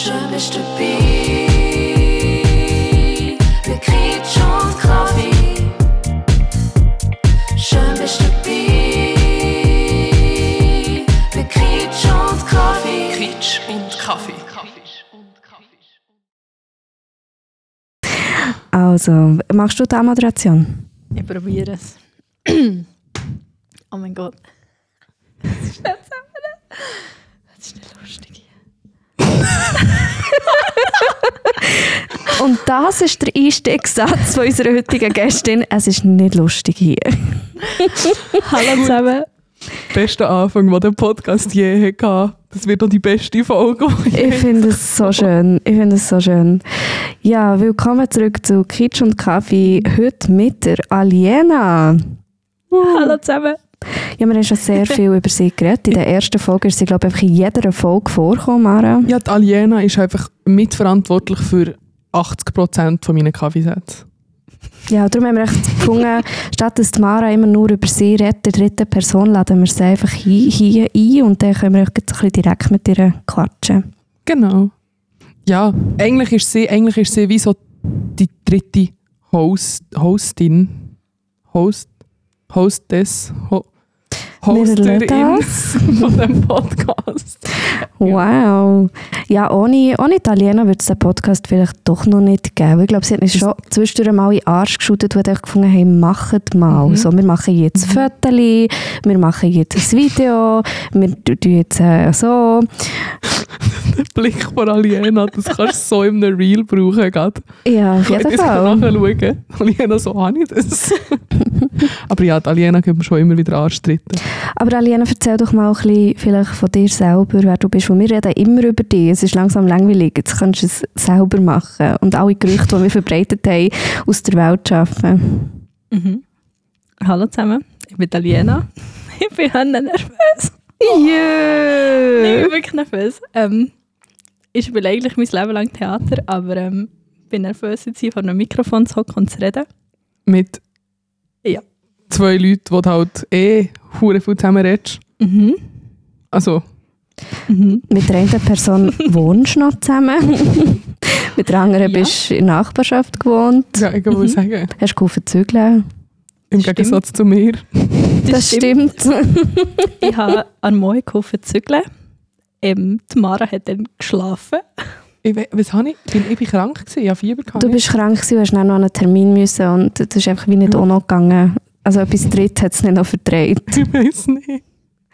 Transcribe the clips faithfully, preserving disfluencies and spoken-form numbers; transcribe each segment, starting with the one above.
Schön bist du dabei. Für Kritsch und Kaffee. Schön bist du dabei. Für Kritsch und Kaffee. Kritsch und Kaffee. Also, machst du die Moderation? Ich probiere es. Oh mein Gott. Das ist nicht zusammen. Das ist nicht lustig hier. Und das ist der Einstiegssatz von unserer heutigen Gästin. Es ist nicht lustig hier. Hallo zusammen. Bester Anfang, den der Podcast je hatte. Das wird doch die beste Folge. Ich finde es so schön. Ich finde es so schön. Ja, willkommen zurück zu Kritsch und Kaffee. Heute mit der Aliena. Hallo zusammen. Ja, wir haben schon sehr viel über sie geredet. In der ersten Folge ist sie, glaube ich, in jeder Folge vorgekommen, Mara. Ja, die Aliena ist einfach mitverantwortlich für achtzig Prozent von meinen Kaffeesätzen. Ja, darum haben wir echt gefunden, statt dass die Mara immer nur über sie redet, der dritten Person, laden wir sie einfach hier, hier ein und dann können wir echt ein bisschen direkt mit ihr quatschen. Genau. Ja, eigentlich ist sie, eigentlich ist sie wie so die dritte Host, Hostin. Host, Hostess, Ho, Hosterin das. von dem Podcast. Wow. Ja, ohne, ohne Italiener würde es den Podcast vielleicht doch noch nicht geben. Ich glaube, sie hat uns schon zwischendurch mal in den Arsch geschüttet, wo sie gefunden haben, macht mal. Mhm. So, wir machen jetzt mhm. Fotos, wir machen jetzt ein Video, wir tun jetzt äh, so. Der Blick von Aliena, das kannst du so in einem Reel brauchen. Grad. Ja, auf jeden ich Fall. Ich kann nachschauen. Aliena, so habe ich das. Aber ja, die Aliena können wir schon immer wieder anstritten. Aber Aliena, erzähl doch mal ein bisschen vielleicht von dir selber, wer du bist. Wir reden immer über dich. Es ist langsam langweilig. Jetzt kannst du es selber machen und alle Gerüchte, die wir verbreitet haben, aus der Welt schaffen. Mhm. Hallo zusammen, ich bin Aliena. Ich bin nervös. Yeah. Ich bin wirklich nervös. Ähm, ich spiele eigentlich mein Leben lang Theater, aber ähm, bin nervös, jetzt hier vor einem Mikrofon zu hocken und zu reden. Mit ja. zwei Leuten, die halt eh verdammt viel zusammen redest. Mhm. Also. Mhm. Mit der einen Person wohnst du noch zusammen. Mit der anderen ja. bist du in der Nachbarschaft gewohnt. Ja, ich würde mhm. sagen. Hast du geholfen zügeln? Im stimmt. Gegensatz zu mir. Das, das stimmt. stimmt. Ich habe an Moi geholfen zügeln. Ähm, die Mara hat dann geschlafen. Ich, was habe ich? Ich bin, ich bin krank gewesen, ich habe Fieber gehabt. Du bist krank gewesen, du hast noch einen Termin müssen und das ist einfach wie nicht auch noch gegangen. Also etwas Drittes hat es nicht noch verdreht. Ich weiß nicht.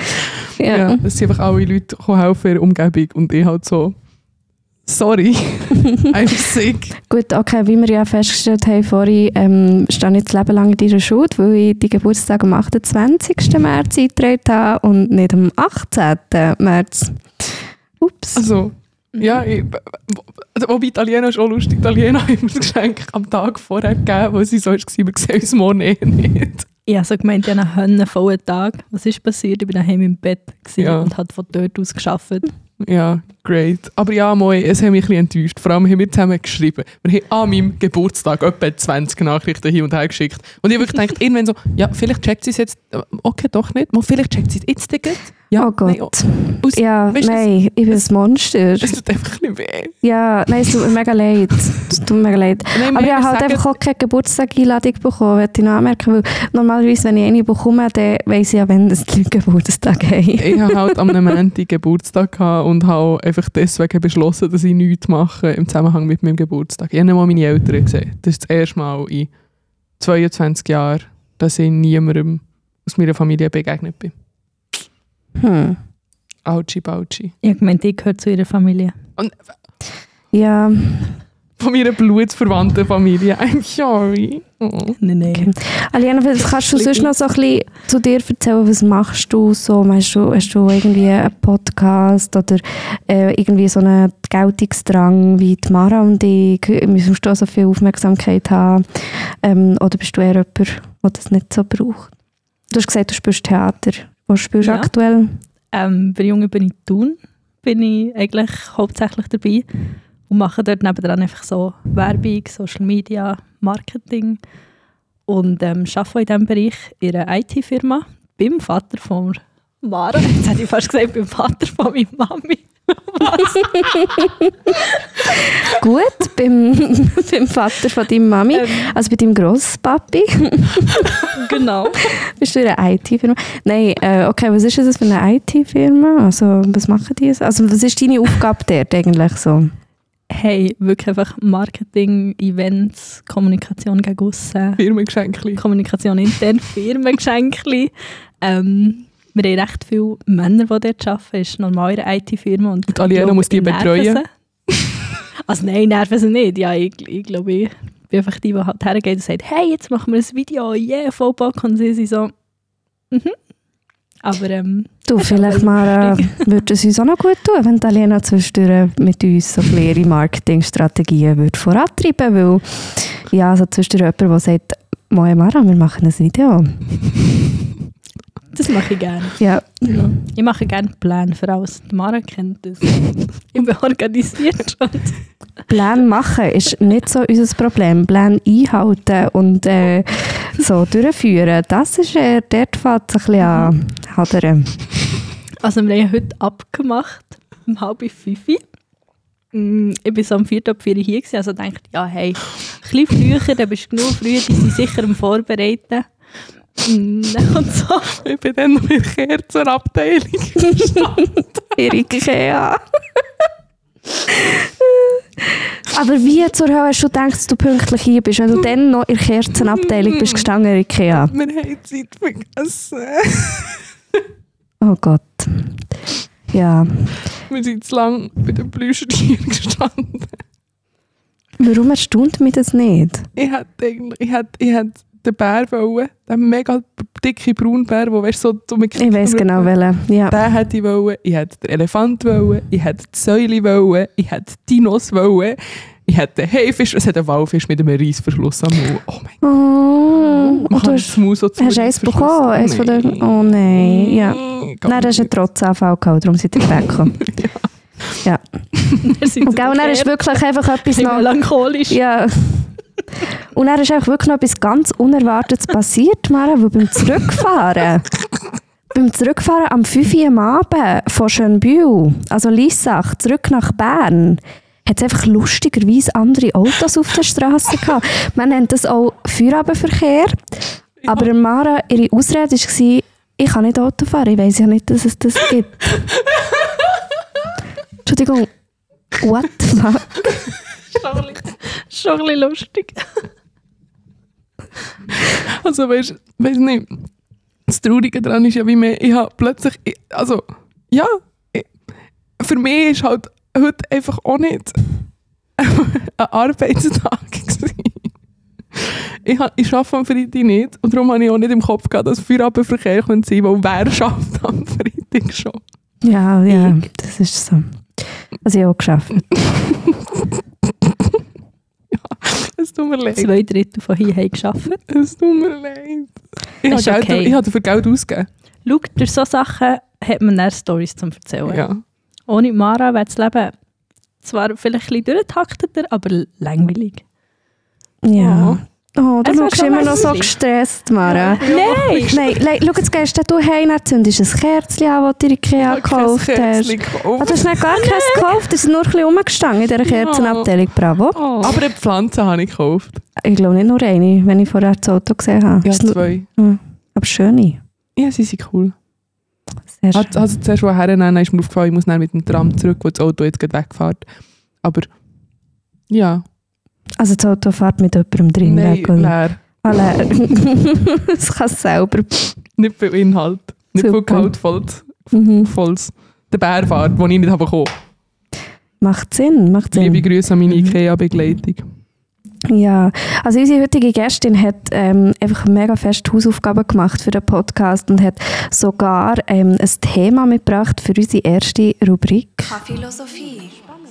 Ja. Ja, es sind einfach alle Leute helfen in der Umgebung und ich halt so, sorry, I'm sick. Gut, okay, wie wir ja festgestellt haben vorhin, ähm, stehe ich das Leben lang in deiner Schuld, weil ich die Geburtstag am achtundzwanzigsten März eingetragen habe und nicht am achtzehnten März. Ups. Also, ja, ich, wobei Italiener ist auch lustig. Italiener haben mir das Geschenk am Tag vorher gegeben, wo sie so war, wir sehen uns morgen eh nicht. Ich habe so gemeint, ich hatte einen höllenvollen Tag. Was ist passiert? Ich war daheim im Bett ja. und habe von dort aus gearbeitet. Ja, great. Aber ja, moi, es hat mich ein bisschen enttäuscht. Vor allem haben wir zusammen geschrieben. Wir haben an meinem Geburtstag etwa zwanzig Nachrichten hin und her geschickt. Und ich habe wirklich gedacht, irgendwann so, ja, vielleicht checkt sie es jetzt, okay, doch nicht. Mal, vielleicht checkt sie es jetzt nicht. Ja, oh Gott. Nein, oh, aus, ja, weißt, nein, ich bin ein Monster. Es tut einfach ein bisschen weh. Ja, nein, es tut mir mega leid. Es tut mir mega leid. Nein, aber ich habe halt einfach auch keine Geburtstag-Einladung bekommen, möchte ich noch anmerken. Weil normalerweise, wenn ich eine bekomme, dann weiss ich ja, wenn das die Leute Geburtstag haben. Ich habe halt am Montag Geburtstag gehabt und habe einfach deswegen beschlossen, dass ich nichts mache im Zusammenhang mit meinem Geburtstag. Ich habe nicht mal meine Eltern gesehen. Das ist das erste Mal in zweiundzwanzig Jahren, dass ich niemandem aus meiner Familie begegnet bin. Hm. Autschi, Bautschi. Ich habe gemeint, ich gehöre zu ihrer Familie. Und ja. Von meiner blutsverwandten Familie. I'm sorry. Oh. Nein, nein. Okay. Aliena, kannst du sonst noch so ein bisschen zu dir erzählen, was machst du so? Hast du, hast du irgendwie einen Podcast oder äh, irgendwie so einen Geltungsdrang wie die Mara und ich? Müsstest du auch so viel Aufmerksamkeit haben? Ähm, oder bist du eher jemand, der das nicht so braucht? Du hast gesagt, du spielst Theater. Was spielst du ja. aktuell? Ähm, bei Jungen bin ich Thun, bin ich eigentlich hauptsächlich dabei und mache dort nebenan einfach so Werbung, Social Media, Marketing und ähm, arbeite in diesem Bereich in einer I T-Firma beim Vater von Mara. Jetzt hätte ich fast gesagt, beim Vater von meiner Mami. Gut, beim, beim Vater von deiner Mami, Ähm. also bei deinem Grosspapi. Genau. Bist du in einer I T-Firma? Nein, äh, okay, was ist das für eine I T-Firma? Also, was machen die? Also, was ist deine Aufgabe dort eigentlich so? Hey, wirklich einfach Marketing, Events, Kommunikation gegen aussen, Firmengeschenkli. Kommunikation intern, Firmengeschenkli. Ähm, wir haben recht viele Männer, die dort arbeiten. Es ist normal in einer I T-Firma. Und Und Aliena ich muss die nerven betreuen. sie. Also nein, nerven sie nicht. Ja, ich, ich glaube, ich bin einfach die, die halt hergeht und sagt, hey, jetzt machen wir ein Video, yeah, voll Bock. Und sie sind so, mhm. Aber ähm, Du, vielleicht mal, äh, würde es uns auch noch gut tun, wenn die Aliena zwischendurch mit uns so ein bisschen ihre Marketingstrategien würde vorantreiben würde. Weil, ja, so zwischendurch jemand, der sagt, «Moin Mara, wir machen ein Video.» das mache ich gerne. Ja, Ja. Ich mache gerne Pläne für alles. Die Mara kennt das. Ich bin organisiert schon. Pläne machen ist nicht so unser Problem. Pläne einhalten und äh, so durchführen, das ist eher, dort fängt es ein bisschen an hadern. Also wir haben heute abgemacht, um halb fünf. Mm, Ich war so um vier ab vier hier, gewesen, also dachte ich, ja hey, ein bisschen früher, dann bist du genug früher, die sind sicher am Vorbereiten. Mm, Und so. Ich bin dann noch in der Kerzenabteilung gestanden. Ihr Ikea. Aber wie zur Hölle hast du gedacht, dass du pünktlich hier bist, wenn du dann noch in der Kerzenabteilung bist gestanden in Ikea? Wir haben die Zeit vergessen. Oh Gott. Ja. Wir sind zu lange bei den Plüschtieren gestanden. Warum erstaunt mich das nicht? Ich hätte eigentlich, ich hätte, ich hätte den Bär wollen, den mega dicken Braunbär, der weißt, so so mit Ich weiss genau welchen. Ja. Den hätte ich wollen, ich hätte den Elefant wollen, ich hätte die Säule wollen, ich hätte Dinos wollen, ich hätte den Haifisch, es hat einen Walfisch mit einem Reissverschluss am Mund. Oh mein Gott. Oh, Man und kann du das hast, Maus so zu hast du eins Reissverschluss- bekommen? Eins von den, oh nein. Ja. Gar Nein, das ist ein nicht. Trotzanfall gehabt, darum seid ihr weggekommen. Ja. Wir sind Und gell, und dann ist wirklich einfach etwas noch... melancholisch. Ja. Und dann ist einfach wirklich noch etwas ganz Unerwartetes passiert, Mara, weil beim Zurückfahren, beim Zurückfahren am fünf Uhr am Abend von Schönbühl, also Lissach, zurück nach Bern, hat es einfach lustigerweise andere Autos auf der Straße gehabt. Man nennt das auch Feierabendverkehr. Aber Mara, ihre Ausrede war, ich kann nicht Auto fahren, ich weiss ja nicht, dass es das gibt. Entschuldigung, what the fuck? Schon ein bisschen- schon ein bisschen lustig. Also weißt du nicht, das Traurige daran ist ja, wie mir, ich habe plötzlich, ich, also ja, ich, für mich ist halt heute einfach auch nicht ein Arbeitstag gewesen. Ich, ha- ich arbeite am Freitag nicht und darum habe ich auch nicht im Kopf gehabt, dass Feierabendverkehr sein könnte, weil wer schafft am Freitag schon? Ja, ja, das ist so. Also ich habe auch geschafft. Es tut mir leid. Zwei Drittel von hier haben gearbeitet. Es tut mir leid. Ich habe Ist Geld, okay. ich habe dafür Geld ausgegeben. Schau, durch solche Sachen hat man dann Storys zum Erzählen. Ja. Ohne Mara wäre das Leben zwar vielleicht ein bisschen durchtakteter, aber langweilig. Ja. Oh, du Es war schaust schon immer noch so langweilig. gestresst, Mara. Nein! Nein, le- schau, jetzt gehst du heim, dann zündest du ein Kerzchen an, das du in Ikea gekauft hast. Ah, du hast nicht gar keins gekauft, das ist nur ein bisschen rumgestanden in dieser Kerzenabteilung. Bravo. Oh. Aber eine Pflanze habe ich gekauft. Ich glaube nicht nur eine, wenn ich vorher das Auto gesehen habe. Ja, Ist nur- zwei. Hm, aber schöne. Ja, sie sind cool. Sehr schön. Also, also zuerst woher nehmen, ist mir aufgefallen, ich muss dann mit dem Tram zurück, wo das Auto jetzt gerade wegfährt. Aber ja, Also das Auto fährt mit jemandem drin nein, weg. oder? leer. Ah, leer. Das kann es selber. Nicht viel Inhalt. Nicht viel Super. Gehaltvolles. Mhm. Volles. Der Bärfahrt, den ich nicht habe bekommen. Macht Sinn, macht Sinn. Liebe Grüße an meine IKEA-Begleitung. Ja, also unsere heutige Gästin hat ähm, einfach mega fest Hausaufgaben gemacht für den Podcast und hat sogar ähm, ein Thema mitgebracht für unsere erste Rubrik. Philosophie.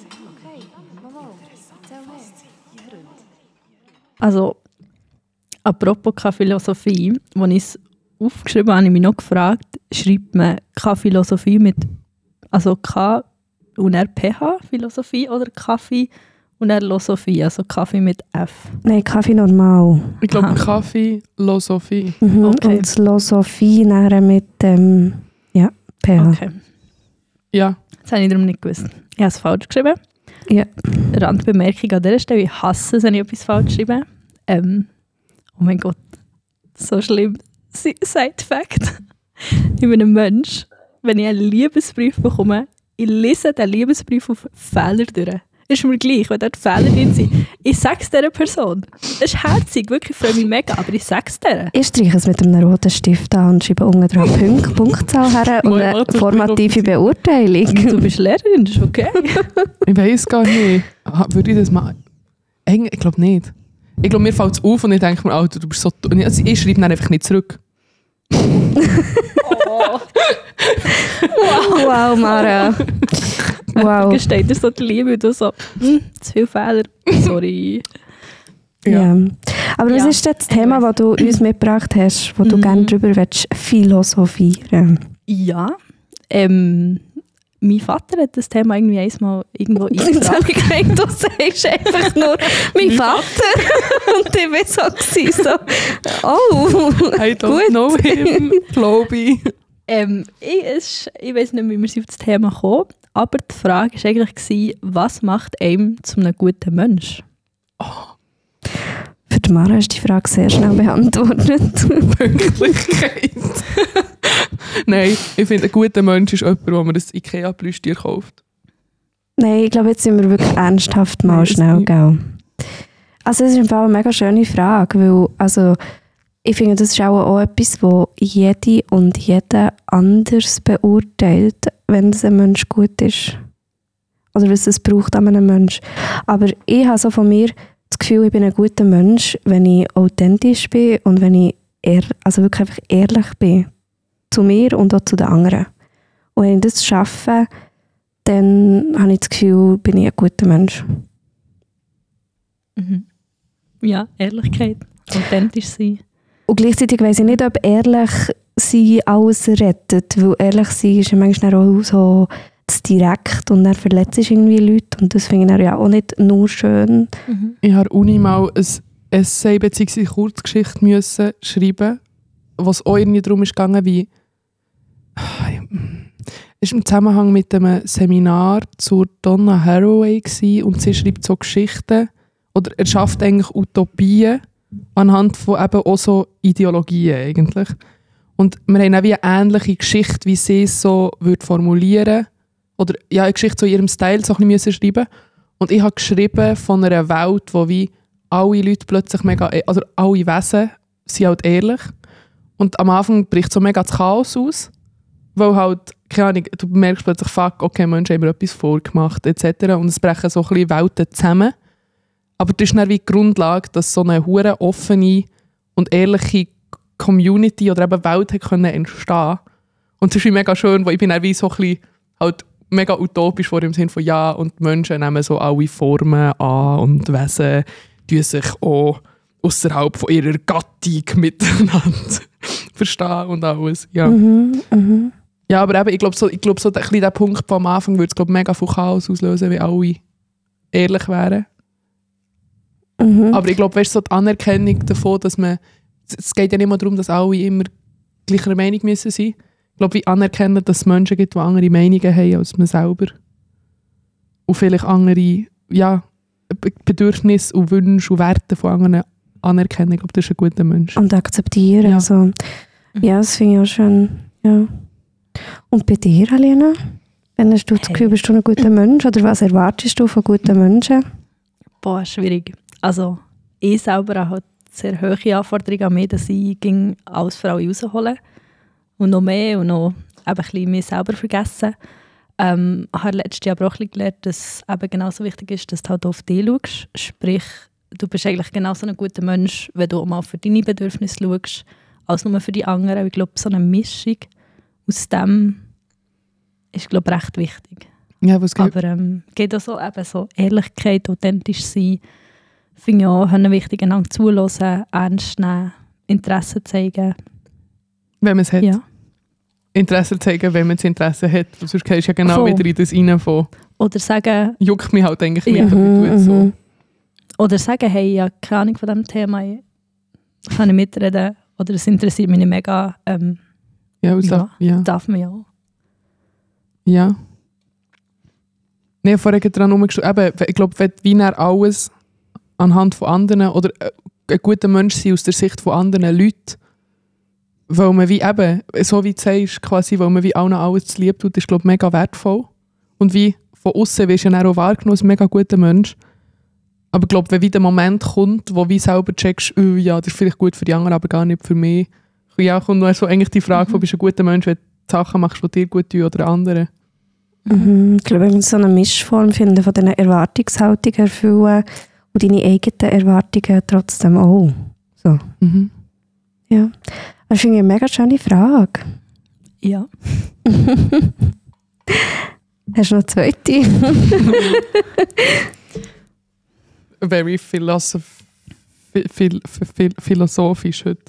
Also, apropos K-Philosophie, als ich es aufgeschrieben habe, habe ich mich noch gefragt, schreibt man K-Philosophie mit, also K und R P H, Philosophie, oder Kaffee und R Losophie, also Kaffee mit F? Nein, Kaffee normal. Ich glaube, Aha. Kaffee, Losophie. Mhm. Okay. Und Philosophie nachher mit dem ja, P H. Okay. Ja. Das habe ich darum nicht gewusst. Ich habe es falsch geschrieben. Ja. Randbemerkung an dieser Stelle. Ich hasse es, wenn ich etwas falsch schreibe. Ähm, oh mein Gott, so schlimm. Side-Fact. Ich bin ein Mensch, wenn ich einen Liebesbrief bekomme, ich lese den Liebesbrief auf Fehler durch. Ist mir gleich, wenn dort Fehler drin sind. Ich sage es dieser Person. Das ist herzig, wirklich, freue mich mega, aber ich sage es der. Ich streiche es mit einem roten Stift an und schreibe unten dran Punkt, Punktzahl her und eine formative Beurteilung. Du bist Lehrerin, das ist okay. Ich weiss gar nicht. Ah, würde ich das machen? Ich glaube nicht. Ich glaube, mir fällt es auf und ich denke mir, Alter, du bist so... Und ich, also ich schreibe dann einfach nicht zurück. Oh. Wow, Mara. Wow. Gesteht dir so die Liebe und du so, hm, zu viele Fehler, sorry. Ja. Aber was Ja. ist denn das Thema, das du uns mitgebracht hast, wo du Mhm. gerne darüber willst, philosophieren? Ja, ähm, mein Vater hat das Thema irgendwie einmal irgendwo Jetzt eingebracht. habe ich gedacht, du sagst einfach nur «mein Vater» und ich war so, gewesen, so «oh, I don't gut». know him, glaube ich. Ähm, ich es- ich weiß nicht, wie wir sind auf das Thema kommen, aber die Frage war eigentlich, gewesen, was macht einem zu einem guten Mensch? Für die Mara ist die Frage sehr schnell beantwortet. Pünktlichkeit. Nein, ich finde, ein guter Mensch ist jemand, der mir das Ikea-Plüschtier kauft. Nein, ich glaube, jetzt sind wir wirklich ernsthaft mal Nein, schnell, das gell? Also es ist im Fall eine mega schöne Frage, weil also, ich finde, das ist auch, auch etwas, wo jede und jeder anders beurteilt, wenn es ein Mensch gut ist. Oder was es braucht an einem Mensch. Aber ich habe so von mir das Gefühl, ich bin ein guter Mensch, wenn ich authentisch bin und wenn ich ehr, also wirklich einfach ehrlich bin. Zu mir und auch zu den anderen. Und wenn ich das schaffe, dann habe ich das Gefühl, bin ich ein guter Mensch. Mhm. Ja, Ehrlichkeit, authentisch sein. Und gleichzeitig weiss ich nicht, ob ehrlich sein alles rettet, weil ehrlich sein ist ja manchmal auch so zu direkt und dann verletzt es irgendwie Leute und das finde ich dann ja auch nicht nur schön. Mhm. Ich habe an der Uni mal ein Essay bzw. Kurzgeschichte müssen schreiben, was auch irgendwie darum ist gegangen, wie es war im Zusammenhang mit einem Seminar zur Donna Haraway gewesen, und sie schreibt so Geschichten oder er schafft eigentlich Utopien anhand von eben auch so Ideologien eigentlich. Und wir haben auch wie eine ähnliche Geschichte, wie sie es so würde formulieren oder ja, eine Geschichte so in ihrem Style so ein bisschen schreiben. Und ich habe geschrieben von einer Welt, wo wie alle Leute plötzlich mega, also alle Wesen sind halt ehrlich. Und am Anfang bricht so mega das Chaos aus, weil halt, keine Ahnung, du merkst plötzlich, fuck, okay, Menschen haben mir etwas vorgemacht, et cetera. Und es brechen so ein bisschen Welten zusammen. Aber das ist dann wie die Grundlage, dass so eine hure offene und ehrliche Community oder eben Welt hat können entstehen. Und das ist wie mega schön, weil ich bin dann wie so ein bisschen halt mega utopisch vor dem Sinn von ja, und die Menschen nehmen so alle Formen an und Wesen tun sich auch außerhalb von ihrer Gattung miteinander verstehen und alles. Ja, Mhm, mhm. ja aber eben, ich glaube, so, ich glaub, so der, der Punkt vom Anfang würde es glaub, mega viel Chaos auslösen, wenn alle ehrlich wären. Mhm. Aber ich glaube, weißt, so die Anerkennung davon, dass man, es geht ja nicht mehr darum, dass alle immer gleicher Meinung müssen sein. Ich glaube, wir anerkennen, dass es Menschen gibt, die andere Meinungen haben als man selber. Und vielleicht andere ja, Be- Bedürfnisse und Wünsche und Werte von anderen anerkennen. Ich glaube, das ist ein guter Mensch. Und akzeptieren. Ja. Also, ja, das finde ich auch schön. Ja. Und bei dir, Alina? Wenn hast du das Gefühl, bist du ein guter Mensch? Oder was erwartest du von guten Menschen? Boah, schwierig. Also, ich selber habe halt sehr hohe Anforderungen an mich, dass ich ging alles für alle raushole. Und noch mehr und noch eben ein bisschen mich selber vergessen. Ähm, ich habe letztes Jahr aber auch ein bisschen gelernt, dass es eben genauso wichtig ist, dass du halt auf dich schaust. Sprich, du bist eigentlich genauso ein guter Mensch, wenn du auch mal für deine Bedürfnisse schaust, als nur für die anderen. Ich glaube, so eine Mischung aus dem ist, glaube ich, recht wichtig. Ja, was geht? Aber ähm, geht auch so, eben so Ehrlichkeit, authentisch sein, finde ich auch wichtig, einander zuhören, ernst nehmen, Interesse zeigen. Wenn man es hat. Ja. Interesse zeigen, wenn man das Interesse hat. Sonst gehst du ja genau Voll. wieder in das rein von Oder sagen, juckt mich halt eigentlich Ja. nicht, aber ich tue es so. Mhm. oder sagen, hey, ich habe keine Ahnung von diesem Thema, ich kann nicht mitreden oder es interessiert mich nicht mega. Ähm, Ja, und Ja. ja. ja. darf man ja auch. Ja. Nee, ich habe vorher dran rumgeschrieben, ich glaube, wenn wie dann alles anhand von anderen oder ein guter Mensch sein aus der Sicht von anderen Leuten, weil man wie eben, so wie du sagst, quasi, weil man wie allen alles zu lieb tut, ist, glaube ich, mega wertvoll. Und wie von außen wirst du ja dann auch wahrgenommen als ein mega guter Mensch. Aber ich glaube, wenn wie der Moment kommt, wo du selber checkst, oh, ja, das ist vielleicht gut für die anderen, aber gar nicht für mich, ja, kommt noch so eigentlich die Frage, mhm. bist du ein guter Mensch, wenn du Sachen machst, die dir gut tun oder anderen. Mhm. Ich glaube, wir müssen so eine Mischform finden von diesen Erwartungshaltungen erfüllen und deine eigenen Erwartungen trotzdem auch. So. Mhm. Ja. Das finde ich eine mega schöne Frage. Ja. Hast du noch eine zweite? Very philosoph phil phil philosophisch heute.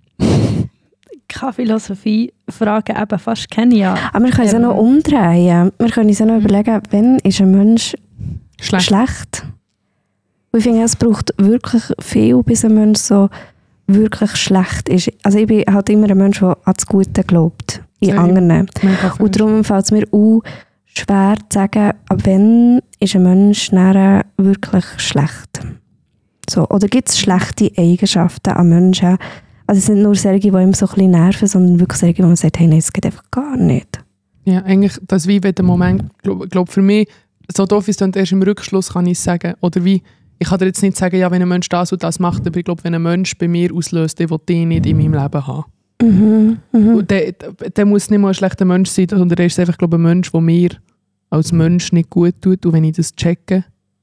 Keine Philosophie-Fragen eben fast kenne ich ja. Aber wir können es ähm, auch noch umdrehen. Wir können uns auch noch überlegen, wann ist ein Mensch schlecht. schlecht? Und ich finde, es braucht wirklich viel, bis ein Mensch so wirklich schlecht ist. Also ich bin halt immer ein Mensch, der an das Gute glaubt. In ja, anderen. Und darum fällt es mir auch schwer zu sagen, ab wann ist ein Mensch dann wirklich schlecht. So, oder gibt es schlechte Eigenschaften an Menschen? Also es sind nur solche, die ihm so ein bisschen nerven, sondern wirklich solche, wo man sagt, hey, nein, das geht einfach gar nicht. Ja, eigentlich, das wie wenn der Moment, glaube glaub für mich, so doof ist dann erst im Rückschluss, kann ich sagen. Oder wie, ich kann dir jetzt nicht sagen, ja, wenn ein Mensch das und das macht, aber ich glaube, wenn ein Mensch bei mir auslöst, der will den nicht in meinem Leben haben. Mhm, mhm. Und der, der muss nicht mal ein schlechter Mensch sein, sondern der ist einfach, glaube ich, ein Mensch, der mir als Mensch nicht gut tut. Und wenn ich das checke,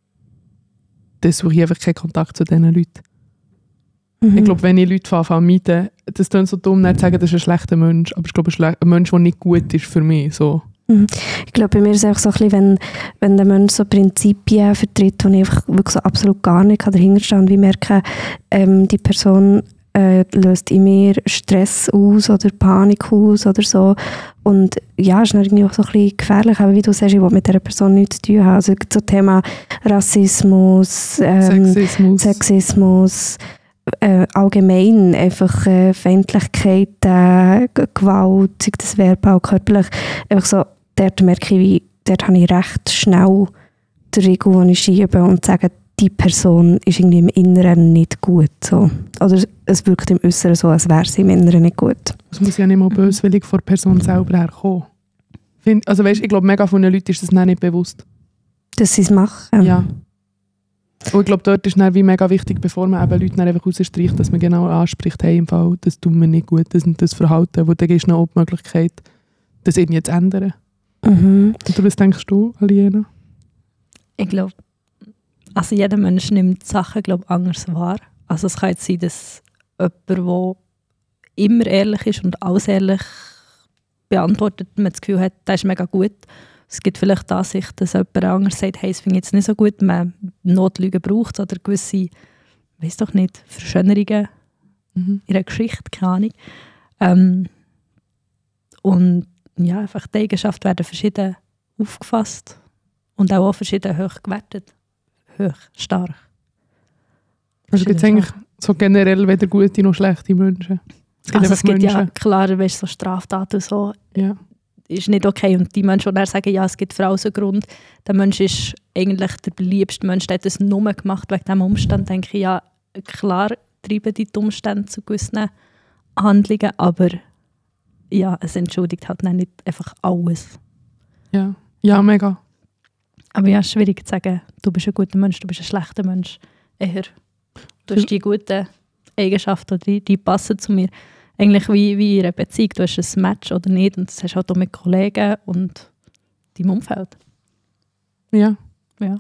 dann suche ich einfach keinen Kontakt zu diesen Leuten. Mhm. Ich glaube, wenn ich Leute anfange zu meiden, das klingt so dumm, nicht zu sagen, das ist ein schlechter Mensch, aber ich glaube, ein, ein Mensch, der nicht gut ist für mich. So. Mhm. Ich glaube, bei mir ist es auch so ein bisschen, wenn, wenn der Mensch so Prinzipien vertritt, wo ich einfach wirklich so absolut gar nicht dahinter stehe und wie merke, ähm, die Person äh, löst in mir Stress aus oder Panik aus oder so. Und ja, es ist dann irgendwie auch so ein bisschen gefährlich, aber wie du sagst, ich will mit dieser Person nichts zu tun haben. Also so Thema Rassismus, ähm, Sexismus, Sexismus Äh, allgemein einfach äh, Feindlichkeit, äh, Gewalt, sei das verbal, körperlich, einfach so, dort merke ich, wie, dort habe ich recht schnell die Regel, die ich schiebe und sage, die Person ist irgendwie im Inneren nicht gut. So. Oder es wirkt im Äußeren so, als wäre sie im Inneren nicht gut. Es muss ja nicht mal böswillig von der Person selber herkommen. Find, also weißt, ich glaube, mega vielen Leuten ist das nicht bewusst. Dass sie es machen? Ja. Und ich glaube, dort ist es wie mega wichtig, bevor man eben Leute einfach rausstreicht, dass man genau anspricht, hey, im Fall, das tut mir nicht gut, das und das Verhalten, wo dann ist noch die Möglichkeit, das irgendwie zu ändern. Mhm. Oder was denkst du, Aliena? Ich glaube, also jeder Mensch nimmt Sachen, glaube ich, anders wahr. Also es kann jetzt sein, dass jemand, der immer ehrlich ist und alles ehrlich beantwortet, man das Gefühl hat, das ist mega gut. Es gibt vielleicht die Ansicht, dass jemand anders sagt, hey, es finde ich jetzt nicht so gut, man Notlügen braucht oder gewisse, weiß doch nicht, Verschönerungen mhm. in einer Geschichte, keine Ahnung. Ähm, und ja, einfach die Eigenschaften werden verschieden aufgefasst und auch, auch verschieden hoch gewertet. Hoch, stark. Also gibt es eigentlich so generell weder gute noch schlechte Menschen? Es gibt, also es gibt ja klar, weißt, so Straftaten und so. Ja. Ist nicht okay. Und die Menschen, die dann sagen, ja, es gibt für alles einen Grund, der Mensch ist eigentlich der beliebste Mensch, der hat das nur gemacht wegen diesem Umstand, denke ich, ja, klar treiben die Umstände zu gewissen Handlungen, aber ja, es entschuldigt halt nicht einfach alles. Ja, ja, mega. Aber ja, schwierig zu sagen, du bist ein guter Mensch, du bist ein schlechter Mensch. Eher, du hast die guten Eigenschaften, die, die passen zu mir. Eigentlich wie, wie in einer Beziehung, du hast ein Match oder nicht und das hast du halt auch mit Kollegen und deinem Umfeld. Ja. Ja.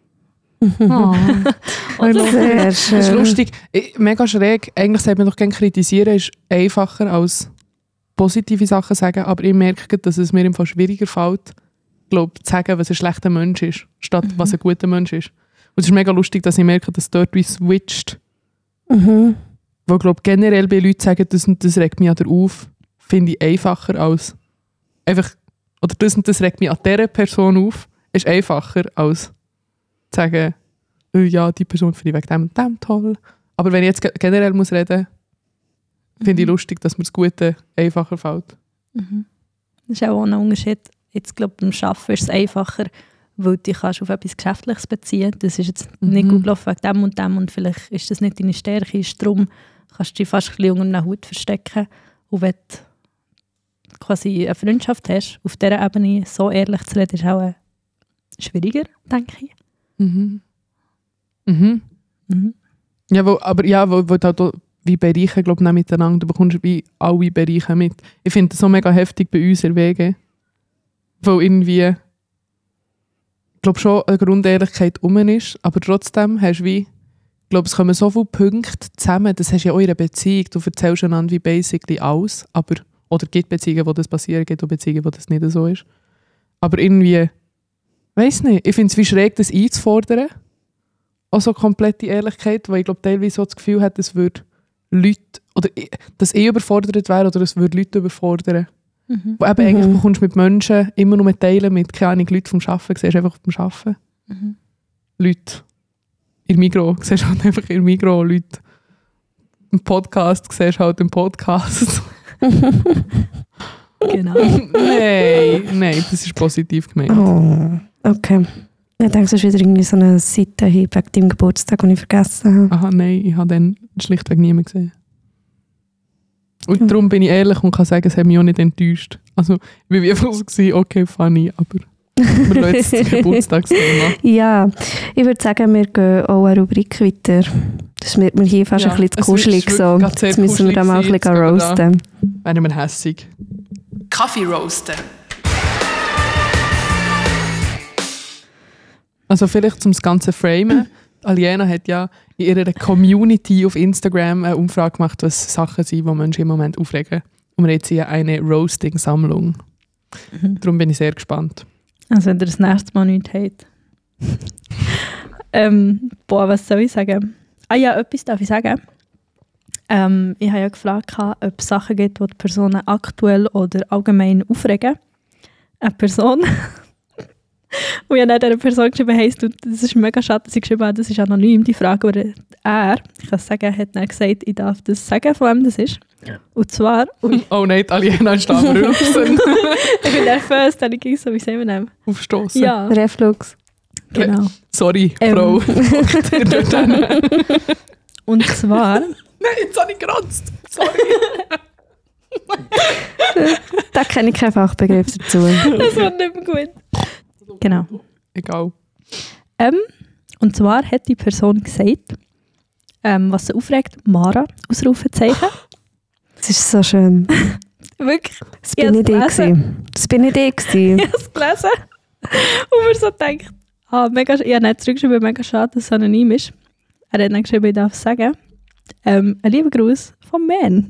Oh. Sehr schön. Das ist lustig. Mega schräg. Eigentlich sagt man doch gerne, kritisieren ist einfacher als positive Sachen sagen, aber ich merke, dass es mir im Fall schwieriger fällt, glaub, zu sagen, was ein schlechter Mensch ist, statt mhm. was ein guter Mensch ist. Und es ist mega lustig, dass ich merke, dass dort wie switcht. Mhm. Weil ich glaube, generell bei Leuten sagen, das und das regt mich an der auf, finde ich einfacher als einfach, oder das und das regt mich an dieser Person auf, ist einfacher als zu sagen, oh ja, die Person finde ich wegen dem und dem toll. Aber wenn ich jetzt generell muss reden, finde mhm. ich lustig, dass mir das Gute einfacher fällt. Mhm. Das ist auch ein Unterschied. Jetzt glaube ich, beim Arbeiten ist es einfacher, weil du kannst auf etwas Geschäftliches beziehen. Das ist jetzt Mhm. nicht gut gelaufen wegen dem und dem und vielleicht ist das nicht deine Stärke, ist darum kannst du dich fast ein bisschen unter einer Haut verstecken. Und wenn du quasi eine Freundschaft hast, auf dieser Ebene so ehrlich zu reden, ist auch äh, schwieriger, denke ich. Mhm. Mhm. Mhm. Ja, wo, aber ja, wo, wo du halt auch wie Bereiche, glaube ich, miteinander, du bekommst wie alle Bereiche mit. Ich finde das so mega heftig bei uns in der W G. Weil irgendwie, ich glaube schon, eine Grundehrlichkeit rum ist, aber trotzdem hast du wie, ich glaube, es kommen so viele Punkte zusammen, das hast du ja auch in einer Beziehung, du erzählst einander wie basically alles, aber, oder es gibt Beziehungen, wo das passiert, gibt auch Beziehungen, wo das nicht so ist. Aber irgendwie, weiss nicht, ich finde es wie schräg, das einzufordern, auch so komplette Ehrlichkeit, weil ich glaube, teilweise so das Gefühl hat, es würde Leute, oder ich- dass ich überfordert wäre, oder es würde Leute überfordern. Mhm. Wo eben Mhm. eigentlich bekommst du mit Menschen immer nur mit Teilen, mit keine Ahnung, Leuten vom Arbeiten, siehst du einfach beim Arbeiten. Mhm. Leute in Migros, siehst du halt einfach in Migros, Leute im Podcast, siehst du halt im Podcast. Genau. Nein, nein, das ist positiv gemeint. Oh, okay. Ich denke, es ist wieder irgendwie so eine Seitenhieb wegen deinem Geburtstag, den ich vergessen habe. Aha, nein, ich habe dann schlichtweg niemanden gesehen. Und Mhm. darum bin ich ehrlich und kann sagen, es hat mich auch nicht enttäuscht. Also, ich war wie einfach so, gewesen, okay, funny, aber wir lassen jetzt das Geburtstagsthema. Ja, ich würde sagen, wir gehen auch eine Rubrik weiter. Das wird mir hier fast Ja, ein bisschen zu es wird- kuschelig. es wird So. gerade sehr Jetzt müssen wir da mal ein kuschelig bisschen sein, jetzt gehen wir roasten. Werden wir hässig. Kaffee roasten. Also vielleicht zum das ganze Framen. Aliena hat ja in ihrer Community auf Instagram eine Umfrage gemacht, was Sachen sind, die Menschen im Moment aufregen. Und wir haben jetzt hier eine Roasting-Sammlung. Mhm. Darum bin ich sehr gespannt. Also wenn ihr das nächste Mal nichts habt. ähm, boah, was soll ich sagen? Ah ja, etwas darf ich sagen. Ähm, ich habe ja gefragt, ob es Sachen gibt, die die Personen aktuell oder allgemein aufregen. Eine Person. Und ich habe dann dieser Person geschrieben, hey, du, das ist mega schade, dass ich geschrieben habe, das ist anonym, die Frage. Aber er, ich kann es sagen, hat dann gesagt, ich darf das sagen, von wem das ist. Und zwar, ui, Oh nein, die Aliena ist da am Rülpsen. ich bin nervös, dann ging so, wie sehen wir denn? Aufstoßen. Ja, Reflux. genau. Sorry, Ähm. Frau. Guckt ihr dort hin? Nein, Und zwar, jetzt habe ich geranzt. Sorry. Da kenne ich keinen Fachbegriff dazu. das war nicht mehr gut. Genau. Egal. Ähm, und zwar hat die Person gesagt, ähm, was sie aufregt, Mara, Ausrufezeichen. Das ist so schön. Wirklich, Das bin Ich nicht ich. hab's gelesen. gewesen. Das bin nicht ich. gewesen. ich habe es gelesen. Und mir so gedacht, ah, mega, ich habe nicht zurückgeschrieben, mega schade, dass es anonym ist. Er hat dann geschrieben, ich darf es sagen. Ähm, ein lieber Gruß vom Man.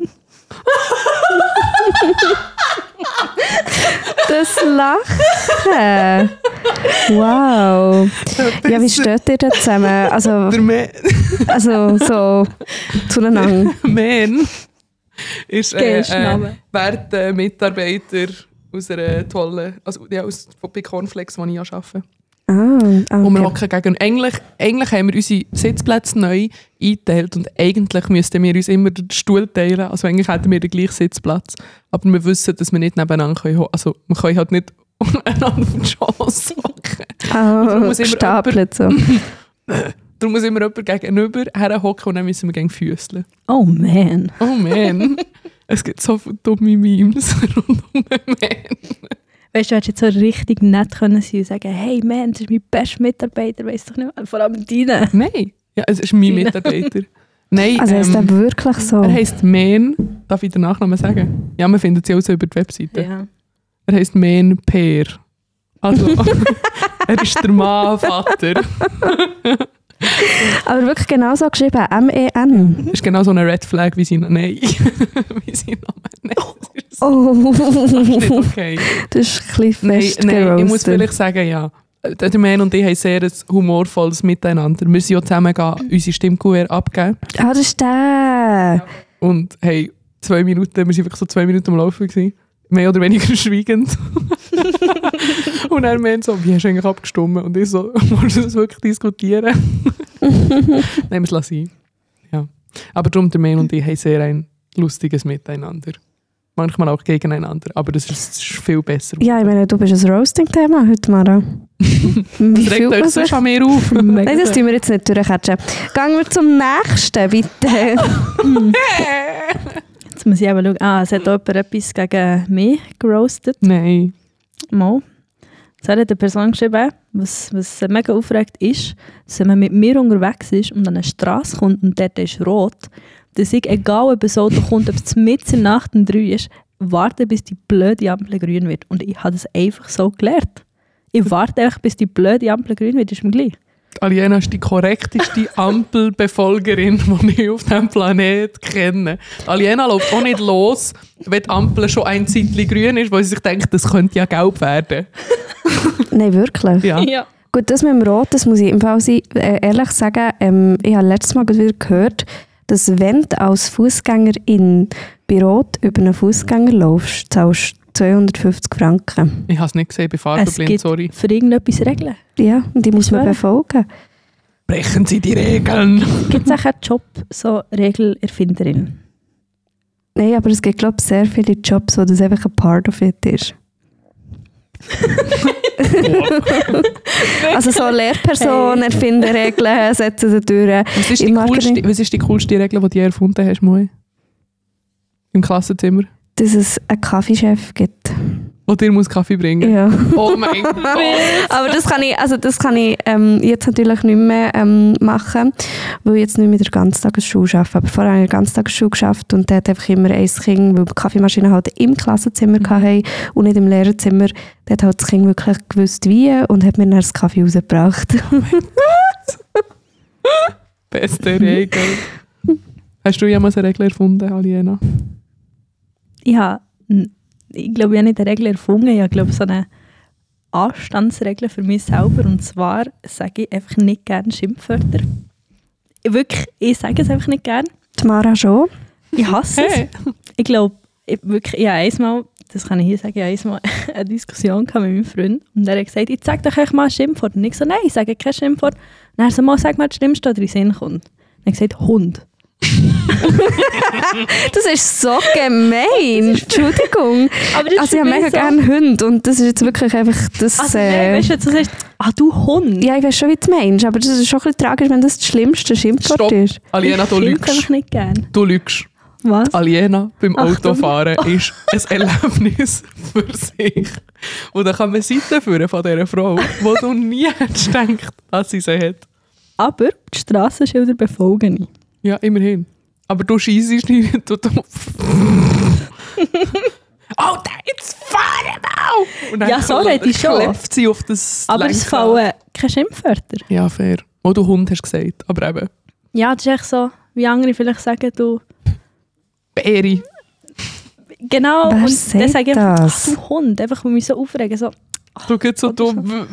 Das Lachen. Wow. Ja, wie steht ihr da zusammen? Also, Der Man, also so zueinander. Man ist äh, Geilster äh, Name. werter Mitarbeiter aus einer tollen, also ja, aus, von bei Cornflakes, wo ich arbeite. Ah, Und wir okay. hocken gegen. Eigentlich, eigentlich haben wir unsere Sitzplätze neu eingeteilt und eigentlich müssten wir uns immer den Stuhl teilen. Also eigentlich hätten wir den gleichen Sitzplatz. Aber wir wissen, dass wir nicht nebeneinander können. ho- Also wir können halt nicht einander auf den Schoss hocken. Darum Ah, muss immer gestapelt so. Darum muss immer jemand gegenüber herhocken und dann müssen wir gegen Füßeln. Oh man. Oh man, es gibt so viele dumme Memes rund um den Man. Weißt du, du hättest jetzt so richtig nett können sein und sagen, hey man, das ist mein bester Mitarbeiter, weißt du nicht, vor allem deine. Nein, ja, es ist mein Deine. Mitarbeiter. Nein, Also ist ähm, das wirklich so? er heisst Man. Darf ich den Nachnamen sagen? Ja, man findet sie auch so über die Webseite. Ja. Er heisst Man Peer. Also, er ist der Mann, Vater. Aber wirklich genau so geschrieben, M E N. Das ist genau so eine Red Flag wie sein Name. Nein. wie sein Name. Nein, das ist Oh, nicht okay. das ist ein bisschen Nein, fest nein, ich muss geroastet. vielleicht sagen, ja. Der Man und ich haben sehr ein humorvolles Miteinander. Wir sind ja zusammen gegangen, unsere Stimmkuvert abgeben. Ah, das ist der. Und hey, zwei Minuten, wir waren wirklich so zwei Minuten am Laufen gewesen. Mehr oder weniger schweigend. Und er meint so, wie hast du eigentlich abgestimmt? Und ich so, willst du das wirklich diskutieren? Nehmen wir es lassen. Ja. Aber darum, der Man und ich haben sehr ein lustiges Miteinander. Manchmal auch gegeneinander, aber das ist, das ist viel besser. Ja, ich meine, du bist ein Roasting-Thema heute, Mara. Wie Das fühlt regt euch man sonst sich? an mir auf. Nein, das tun wir jetzt nicht durchkatschen. Gehen wir zum nächsten, bitte. Jetzt muss ich eben schauen. Ah, es hat auch jemand etwas gegen mich geroastet. Nein. Mal. Es hat eine Person geschrieben, was, was mega aufregt ist, dass wenn man mit mir unterwegs ist und an eine Straße kommt und dort ist rot, dass ich, egal ob ein Auto kommt, ob es mitten in der Nacht um drei ist, warte, bis die blöde Ampel grün wird. Und ich habe das einfach so gelernt. Ich warte einfach, bis die blöde Ampel grün wird, ist mir gleich. Aliena ist die korrekteste Ampelbefolgerin, die ich auf diesem Planeten kenne. Aliena läuft auch nicht los, wenn die Ampel schon ein Zeitchen grün ist, weil sie sich denkt, das könnte ja gelb werden. Nein, wirklich? Ja. Ja. Gut, das mit dem Rot, das muss ich im Fall sein, äh, ehrlich sagen, ähm, ich habe letztes Mal gerade wieder gehört, dass wenn du als Fußgängerin bei Rot über einen Fußgänger laufst, zahlst du zweihundertfünfzig Franken. Ich habe es nicht gesehen, ich bin Es farbenblind, gibt sorry. für irgendetwas Regeln. Ja, und die muss man schwöre. befolgen. Brechen Sie die Regeln! Gibt es auch einen Job, so Regelerfinderin? Nein, aber es gibt, glaube ich, sehr viele Jobs, wo das einfach ein Part of it ist. Also so Lehrpersonen erfinden Regeln, setzen sie durch. Was ist die, Im Marketing- coolste, was ist die coolste Regel, die du je erfunden hast, Moi? Im Klassenzimmer? Dass es einen Kaffeechef gibt. Wo dir muss Kaffee bringen? Ja. Oh mein Gott! Aber das kann ich, also das kann ich ähm, jetzt natürlich nicht mehr ähm, machen, weil ich jetzt nicht mehr in der Ganztagesschule arbeite. Aber vorher habe ich in der Ganztagesschule gearbeitet und dort einfach immer ein Kind, weil wir die Kaffeemaschine halt im Klassenzimmer Mhm. hatten und nicht im Lehrerzimmer. Dort hat das Kind wirklich gewusst, wie und hat mir dann das Kaffee rausgebracht. Beste Regel. Hast du jemals eine Regel erfunden, Aliena? Ich habe, ich glaube, ich habe nicht eine Regel erfunden. Ich habe, glaube so eine Anstandsregel für mich selber. Und zwar sage ich einfach nicht gerne Schimpfwörter. Ich wirklich, ich sage es einfach nicht gerne. Die Mara schon. Ich hasse Hey. es. Ich glaube, ich, wirklich, ich habe einmal, das kann ich hier sagen, ich habe einmal eine Diskussion gehabt mit meinem Freund. Und er hat gesagt, ich sage doch euch mal ein Schimpfwort. Und ich so, nein, ich sage kein Schimpfwort. Und er so, mal, sag mal das Schlimmste, was dir in den Sinn kommt. Und er hat gesagt, Hund. Das ist so gemein. Entschuldigung. Aber das Also ich habe mega so. gerne Hunde und das ist jetzt wirklich einfach das... Also, äh, nein, weißt du, du sagst, ah, du Hund. ja, ich weiß schon, wie du meinst, aber das ist schon ein bisschen tragisch, wenn das das schlimmste Schimpfwort Stopp! ist. Aliena, du Ich schimpfe einfach lügst. nicht gerne. Du lügst. Was? Aliena beim Achtung. Autofahren ist ein Erlebnis für sich. Und dann kann man Seiten führen von dieser Frau, wo du nie hättest gedacht, dass sie sie hat. Aber die Strassenschilder befolgen ich. Ja, immerhin. Aber du scheissest nicht. Du, du oh, da jetzt fahren auch! Und dann Ja, so rede ich schon. klebt sie auf das Aber es Lenkrad. fallen keine Schimpfwörter. Ja, fair. Oh, du Hund hast gesagt, aber eben. Ja, das ist echt so, wie andere vielleicht sagen, du... Bäri. Genau, Wer und sagt dann sage ich einfach, das? ach du Hund, einfach weil mich so aufregen. So, Du gehst so dumm.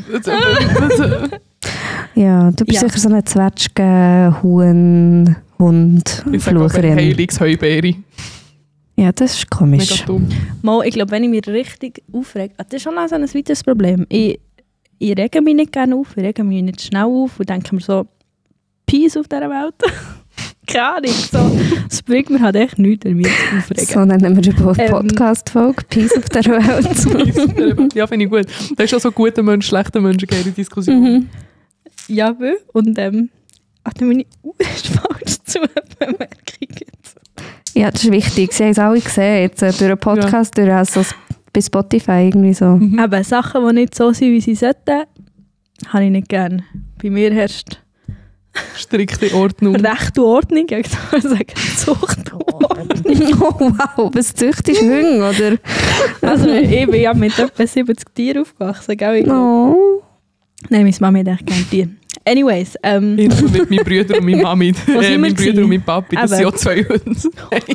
Ja, du bist Ja. sicher so eine Zwetschge, Huhn, Hund, Ich sage aber Flucherin. Heiligsheubäri. Ja, das ist Mega komisch. dumm. mal, ich glaube, wenn ich mich richtig aufrege, ah, das ist schon auch so ein weiteres Problem. Ich, ich rege mich nicht gerne auf, ich rege mich nicht schnell auf und denke mir so, Peace auf dieser Welt. Keine Ahnung, so. Es bringt mir halt echt nichts, wenn mich zu aufregen. So nennen wir die Po- Ähm. Podcast-Folge «Peace auf der Welt». Ja, finde ich gut. Das ist schon so gute Menschen, schlechte Menschen gehen in die Diskussion. Mhm. Ja, will. Und ähm, ach, meine Uhr ist falsch zu Bemerkung jetzt. Ja, das ist wichtig. Sie haben es alle gesehen. Jetzt, äh, durch einen Podcast, durch also s- bei Spotify irgendwie so. Mhm. Aber Sachen, die nicht so sind, wie sie sollten, habe ich nicht gerne. Bei mir herrscht Strikte Ordnung. Recht und Ordnung. Ich würde sagen, Zucht und Ordnung. Oh wow, was züchtest du Hunde, oder? Also ich bin ja mit etwa siebzig Tieren aufgewachsen. Gell? Ich- Oh. Nein, meine Mami hat echt gerne Tiere. Anyways, ähm, Ich mit meinen Brüdern und meiner Mami. Wo Äh, sind wir meinen Brüdern gewesen? und meinem Papi. Das Eben. sind ja zwei Hunde.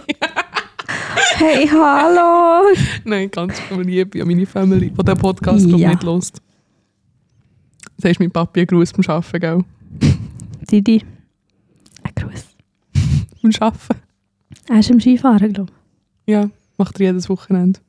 Hey, hallo! Nein, ganz viel Liebe an meine Family, die den Podcast glaub, Ja. nicht hört. Das ist mein Papi ein Gruß beim Arbeiten, gell? Didi, ein Gruß. Beim Arbeiten. Er ist im Skifahren, glaube Ja, macht er jedes Wochenende.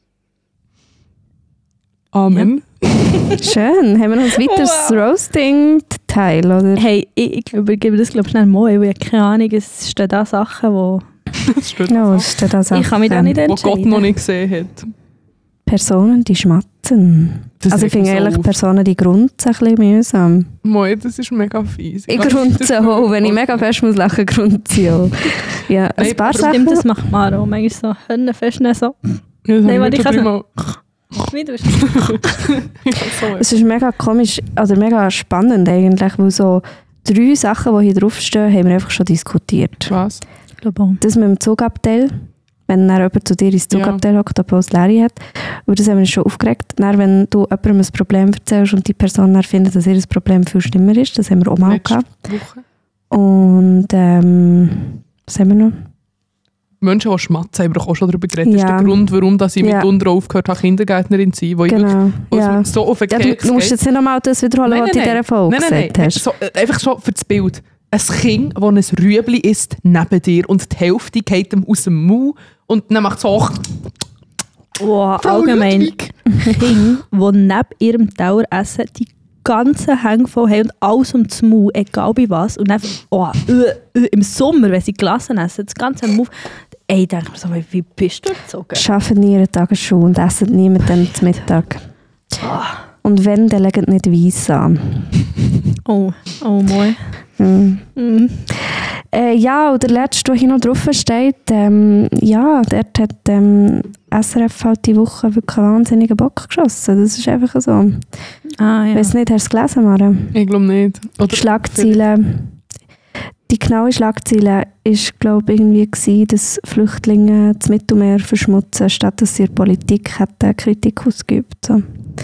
Amen. Schön. Haben wir noch ein weiteres Wow. Roasting-Teil, oder? ich. Hey, ich, ich glaube, ich gebe das glaub, schnell mal. Ich habe keine Ahnung, es stehen da Sachen, wo Das steht Ja, was ist denn das? ich kann mich da nicht wo entscheiden. Gott noch nicht gesehen hat. Personen, die schmatzen. Das Also ich regt mich finde so eigentlich auf. Personen, die grunzen, ein bisschen mühsam. Moi, das ist mega fies. Ich weiß nicht, grunze auch. Wenn ich mega fest muss lachen, grunze ich auch. Ja, Nein, ein paar aber Sachen. Stimmt, das macht Maro. Manchmal so Hände festnehmen, so. Ja, das Nein, habe ich warte, ich schon kann Wie du bist. dreimal. Es ist mega komisch, oder mega spannend eigentlich, weil so drei Sachen, die hier draufstehen, haben wir einfach schon diskutiert. Was? Ich glaube auch. Das mit dem Zugabteil, wenn dann jemand zu dir ins Zugabteil hockt, ob er es leer hat, weil das haben wir uns schon aufgeregt. Dann, wenn du jemandem ein Problem erzählst und die Person dann findet, dass ihr das Problem viel schlimmer ist, das haben wir auch mal Letzte gehabt. Woche. Und ähm, was haben wir noch? Menschen, die schmatzen, haben wir doch auch schon darüber geredet. Das ist Ja. der Grund, warum dass ich Ja. mitunter aufgehört habe, Kindergärtnerin zu sein. Wo ich Genau, wirklich, wo es ja. mir so auf den Ja, du, Keks du musst geht. jetzt nicht nochmal das wiederholen, Nein, was du in nein, dieser Folge Nein, nein, nein. gesagt hast. So, äh, einfach so für das Bild. Ein Kind, das ein Rüebli isst neben dir und die Hälfte geht ihm aus dem Mund und dann macht es so... Wow, Frau allgemein Ludwig. Kinder, die neben ihrem Teller essen, die ganzen Hänge voll haben und alles um den Mund, egal bei was. Und einfach, oh, äh, äh, im Sommer, wenn sie Glassen essen, das ganze Mund. Ey, ich denke mir so, wie bist du erzogen? Arbeiten nie eine Tagesschule und essen nie mit dem zu Mittag. Ah. Und wenn, dann legen nicht weiss an. Oh, oh moi. Hm. Mm. Äh, ja, und der letzte, der hier noch drauf steht, ähm, ja, dort hat ähm, S R F halt die Woche wirklich einen wahnsinnigen Bock geschossen. Das ist einfach so. Ah, Ich ja. weiss nicht, hast du es gelesen, Mara? Ich glaube nicht. Oder Schlagzeile. Die genaue Schlagzeile war, glaube ich, irgendwie gewesen, dass Flüchtlinge das Mittelmeer verschmutzen, statt dass sie in der Politik hätten Kritik ausgeübt. So.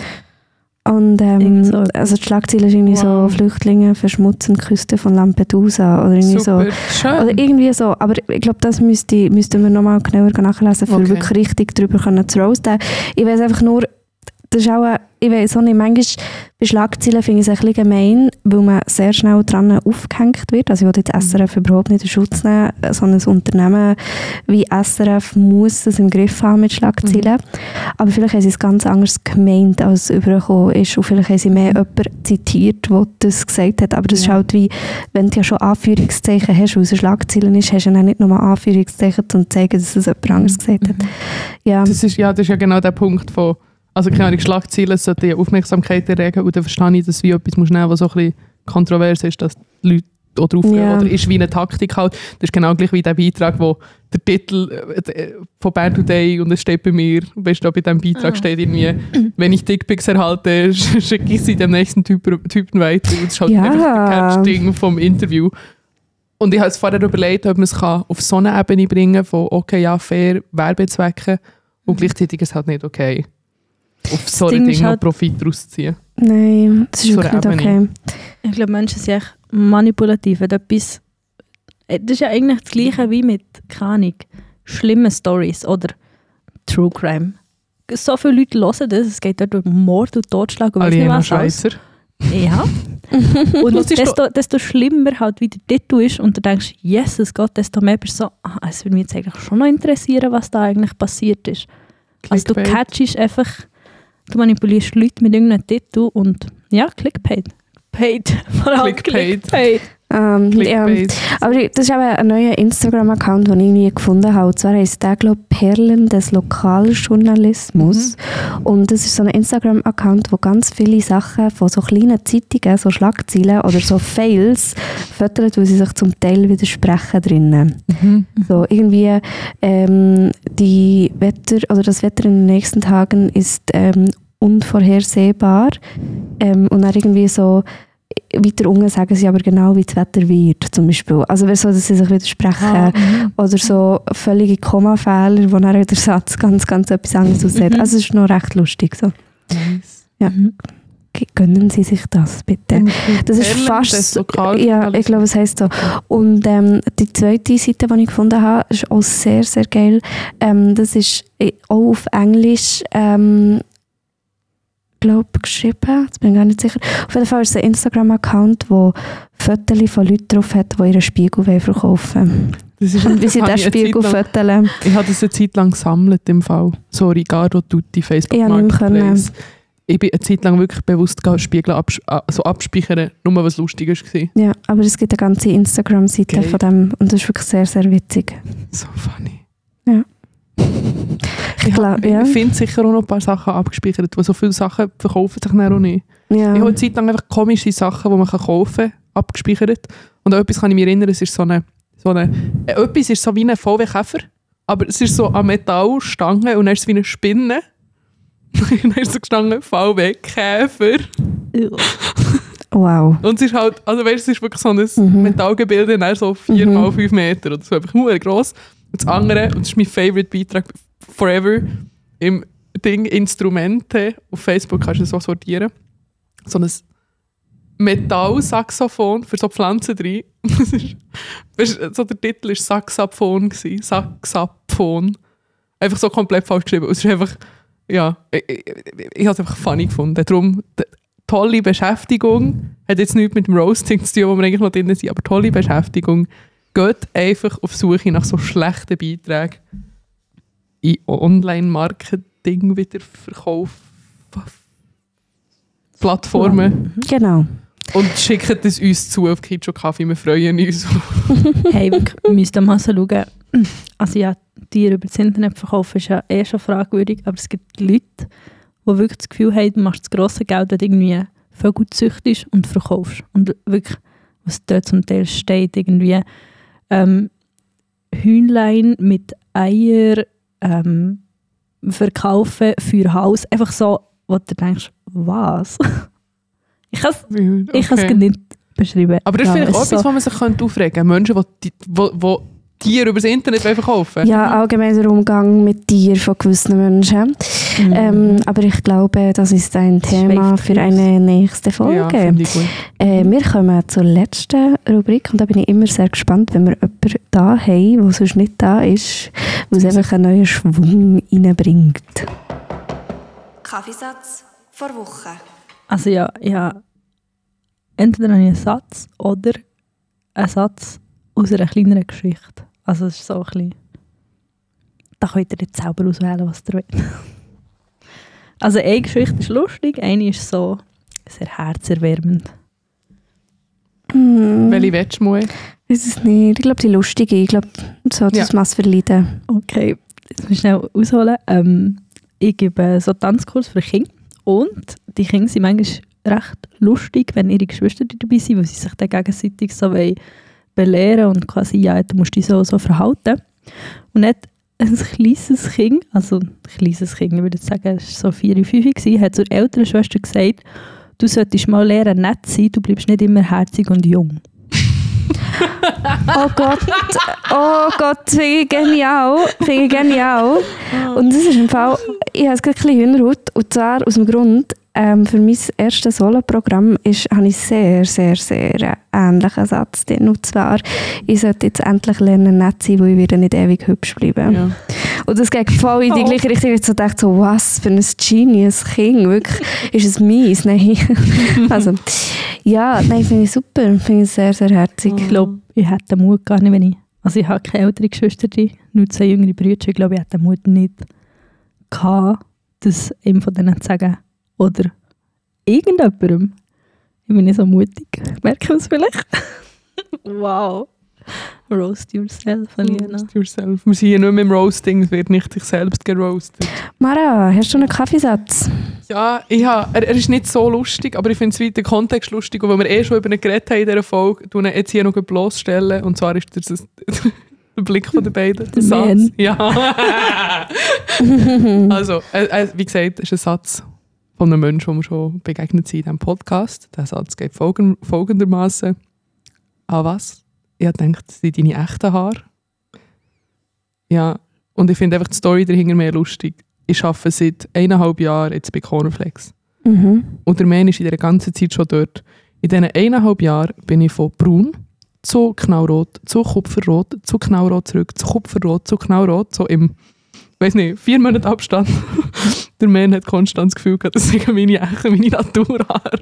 Und ähm, Irgend so also die Schlagzeile ist irgendwie Wow. so, Flüchtlinge verschmutzen die Küste von Lampedusa oder irgendwie so. super. Schön. Oder irgendwie so, aber ich glaube, das müsste, müssten wir nochmal genauer nachlesen, um Okay. wirklich richtig darüber können zu roasten. Ich weiss einfach nur, das ist auch, ein, ich weiss auch nicht, manchmal bei Schlagzeilen finde ich es ein bisschen gemein, weil man sehr schnell dran aufgehängt wird. Also ich will jetzt S R F überhaupt nicht in Schutz nehmen, sondern ein Unternehmen wie S R F muss es im Griff haben mit Schlagzeilen. Aber vielleicht haben sie es ganz anders gemeint, als es übergekommen ist. Und vielleicht haben sie mehr jemanden zitiert, der das gesagt hat. Aber das ist Ja. halt wie, wenn du ja schon Anführungszeichen hast, weil es eine Schlagzeilen ist, hast du ja nicht nochmal Anführungszeichen, um zu zeigen, dass es jemand anderes gesagt hat. Ja. Das ist, ja, das ist ja genau der Punkt von, also keine Ahnung, Schlagzeilen sollten ja Aufmerksamkeit erregen und dann verstehe ich, dass du wie etwas musst nehmen, was so ein bisschen kontrovers ist, dass die Leute auch drauf gehen. Ja. Oder ist wie eine Taktik halt. Das ist genau gleich wie der Beitrag, wo der Titel äh, von Band Today und es steht bei mir, weißt du, bei diesem Beitrag Ah. steht irgendwie, wenn ich Dickpics erhalte, sch- schicke ich sie dem nächsten Typen, Typen weiter. Und das ist halt Ja. einfach das Catch-Ding vom Interview. Und ich habe es vorher überlegt, ob man es kann auf so eine Ebene bringen kann, von okay, ja, fair, Werbezwecke und gleichzeitig ist es halt nicht okay, auf so ein Ding ist Ding noch halt- Profit daraus zu ziehen. Nein, das ist So wirklich nicht eine okay. Ebene. Ich glaube, Menschen sind echt manipulativ. Wenn etwas, das ist ja eigentlich das Gleiche wie mit, keine Ahnung, schlimmen Stories oder True Crime. So viele Leute hören das, es geht dort um Mord und Totschlag und weiss nicht Aliena was alles. Schweizer. Ja. Das Und ist desto, desto schlimmer halt wie der Titel ist und du denkst, Jesus Gott, desto mehr bist du so, ah, es würde mich jetzt eigentlich schon noch interessieren, was da eigentlich passiert ist. Also du Clickbait. catchst einfach, du manipulierst Leute mit irgendeinem Titel und ja, Clickbait. Paid. Vor allem Clickbait. Clickbait. Ähm, ja. Clickbait. Aber das ist eben ein neuer Instagram-Account, den ich irgendwie gefunden habe. Und zwar heisst der, glaube ich, Perlen des Lokaljournalismus. Und das ist so ein Instagram-Account, wo ganz viele Sachen von so kleinen Zeitungen, so Schlagzeilen oder so Fails fördert, weil sie sich zum Teil widersprechen drinnen. Mhm. So irgendwie ähm, die Wetter oder das Wetter in den nächsten Tagen ist ähm, unvorhersehbar. Ähm, und dann irgendwie so weiter unten sagen sie aber genau, wie das Wetter wird, zum Beispiel. Also so, dass sie sich widersprechen. Ah, mhm. Oder so völlige Kommafehler, wo dann der Satz ganz, ganz etwas anderes aussieht. Mhm. Also es ist noch recht lustig. So. Nice. Ja. Mhm. G- Gönnen Sie sich das, bitte. Das ist Perlen fast des so- Lokaljournalismus. ja, ich glaube, es heisst so. Und ähm, die zweite Seite, die ich gefunden habe, ist auch sehr, sehr geil. Ähm, das ist äh, auch auf Englisch ähm, glaube geschrieben. Jetzt bin ich gar nicht sicher. Auf jeden Fall ist es ein Instagram-Account, wo Fotos von Leuten drauf hat, die ihren Spiegel wollen verkaufen Das ist, wollen. Und wie sie das habe diesen ich eine Spiegel Zeit lang- fotografieren. Ich habe das eine Zeit lang gesammelt im Fall. So Ricardo Tutti, Facebook Ich habe nicht mehr Marketplace. Ich bin eine Zeit lang wirklich bewusst gegangen, Spiegel abs also abspeichern, nur was lustig war. Ja, aber es gibt eine ganze Instagram-Seite Geil. von dem und das ist wirklich sehr, sehr witzig. So funny. Ja. Ich glaube, ja. Ich finde sicher auch noch ein paar Sachen abgespeichert, weil so viele Sachen verkaufen sich dann auch nicht. Ja. Ich habe eine Zeit lang einfach komische Sachen, die man kaufen kann, abgespeichert. Und an etwas kann ich mich erinnern, es ist so eine, so eine äh, etwas ist so wie ein V W-Käfer, aber es ist so eine Metallstange und dann ist es wie eine Spinne. Und dann ist so gestanden, V W-Käfer. Wow. Und es ist halt, also weißt, es ist wirklich so ein Mhm. Metallgebilde, dann so vier Mhm. mal fünf Meter oder so, einfach nur gross. Und das andere, und das ist mein Favorite-Beitrag forever, im Ding Instrumente, auf Facebook kannst du das so sortieren, so ein Metallsaxophon für so Pflanzen drin. Das ist, weißt, so der Titel war Saxophon gewesen, Saxophon. Einfach so komplett falsch geschrieben. Es ist einfach, ja, ich, ich, ich habe es einfach funny gefunden. Darum, d- tolle Beschäftigung, hat jetzt nichts mit dem Roasting zu tun, wo wir eigentlich noch drin sind, aber tolle Beschäftigung. Geht einfach auf Suche nach so schlechten Beiträgen in Online-Marketing, Wiederverkauf, Plattformen. Genau. Und schickt es uns zu auf Kitsch Kaffee, wir freuen uns. Hey, wir müssen mal so schauen. Also ja, Tiere über das Internet verkaufen ist ja eh schon fragwürdig, aber es gibt Leute, die wirklich das Gefühl haben, du machst das grosse Geld, wenn du irgendwie Vögel züchtest und verkaufst. Und wirklich, was dort zum Teil steht, irgendwie ähm, Hühnlein mit Eier ähm, verkaufen für Haus. Einfach so, wo du denkst, was? Ich kann es Okay. ich kann's gar nicht beschreiben. Aber das ist Ja, vielleicht es auch ist etwas, so- wo man sich könnte aufregen könnte. Menschen, die, die, die Tiere über das Internet verkaufen. Ja, allgemein der Umgang mit Tieren von gewissen Menschen. Mhm. Ähm, aber ich glaube, das ist ein Das Thema schweift für aus. eine nächste Folge. Ja, finde ich gut. Äh, wir kommen zur letzten Rubrik und da bin ich immer sehr gespannt, wenn wir jemanden da haben, der sonst nicht da ist, weil es einfach einen neuen Schwung reinbringt. Kaffeesatz vor Woche. Also ja, ja, entweder habe ich einen Satz oder einen Satz aus einer kleineren Geschichte. Also es ist so ein bisschen, da könnt ihr jetzt selber auswählen, was ihr wollt. Also eine Geschichte ist lustig, eine ist so sehr herzerwärmend. Hm, Welche willst du, Moe? weiß es nicht. Ich glaube, die lustige. Ich glaube, so das Ja. Mass verleiden. Okay, jetzt muss ich schnell ausholen. Ähm, ich gebe so Tanzkurs für Kinder und die Kinder sind manchmal recht lustig, wenn ihre Geschwister dabei sind, weil sie sich dann gegenseitig so wollen belehren und quasi, ja, du musst dich so, so verhalten. Und dann ein kleines Kind, also ein kleines Kind, ich würde jetzt sagen, es war so vier, fünf, gewesen, hat zur älteren Schwester gesagt, du solltest mal lernen, nett sein, du bleibst nicht immer herzig und jung. Oh Gott, oh Gott, finde ich genial. Finde ich genial. Und das ist im Fall, ich habe es gerade ein bisschen Hühnerhaut. Und zwar aus dem Grund, ähm, für mein erstes Solo-Programm ist, habe ich sehr, sehr, sehr einen ähnlichen Satz drin. Und zwar, ich sollte jetzt endlich lernen, nett sein, weil ich werde nicht ewig hübsch bleiben. Ja. Und das geht voll in die Oh. gleiche Richtung. Ich so dachte so, was für ein Genius Kind. Wirklich, ist es mies? Nein. Also, ja, nein, finde ich super. Finde ich sehr, sehr herzig. Ich glaube, ich hätte den Mut gar nicht, wenn ich... Also ich habe keine ältere Geschwister, nur zwei jüngere Brüder. Ich glaube, ich hätte den Mut nicht gehabt, das einem von denen zu sagen. Oder irgendjemandem. Ich bin nicht so mutig. Merken wir es vielleicht? Wow. Roast yourself, Alina. Roast yourself. Wir sind hier nicht mehr im Roasting, es wird nicht sich selbst geroastet. Mara, hast du einen Kaffeesatz? Ja, ich habe, er, er ist nicht so lustig, aber ich finde es weiter den Kontext lustig. Und weil wir eh schon über ihn geredet haben in dieser Folge, tue ich jetzt hier noch bloßstellen. Und zwar ist das, das der Blick von den beiden. Der Der Satz. Man. Ja. Also, äh, äh, wie gesagt, das ist ein Satz von einem Menschen, dem wir schon begegnet sind in diesem Podcast. Der Satz geht folgen, folgendermaßen: Ah, was? Ich habe gedacht, das sind deine echten Haare. Ja, und ich finde einfach die Story dahinter mehr lustig. Ich arbeite seit eineinhalb Jahren jetzt bei Cornflakes. Mhm. Und der Mann ist in dieser ganzen Zeit schon dort. In diesen eineinhalb Jahren bin ich von braun zu knallrot, zu kupferrot, zu knallrot zurück, zu kupferrot, zu knallrot, so im, weiß nicht, vier Monate Abstand. Der Mann hat konstant das Gefühl gehabt, das sind meine echten, meine Naturhaare.